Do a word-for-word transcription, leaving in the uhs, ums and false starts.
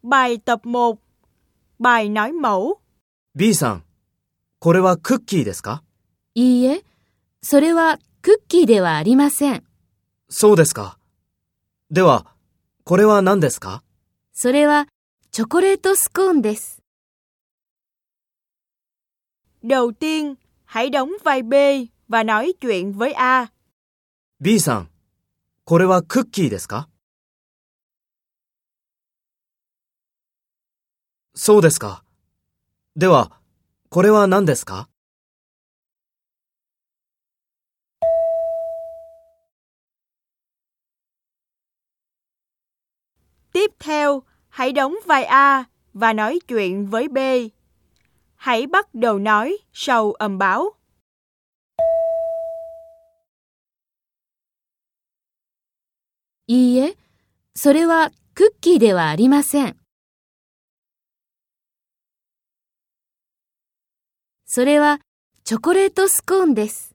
Bài tập một. Bài nói mẫu. B さん、これはクッキーですか？ いいえ、それはクッキーではありません。 そうですか。では、これは何ですか？ それはチョコレートスコーンです。 Đầu tiên, hãy đóng vai B và nói chuyện với A. B さん、これはクッキーですか？そうですか。では、これは何ですか？ Tiếp theo, hãy đóng vai A và nói chuyện với B. Hãy bắt đầu nói sau âm báo. いいえ、それはクッキーではありません。それはチョコレートスコーンです。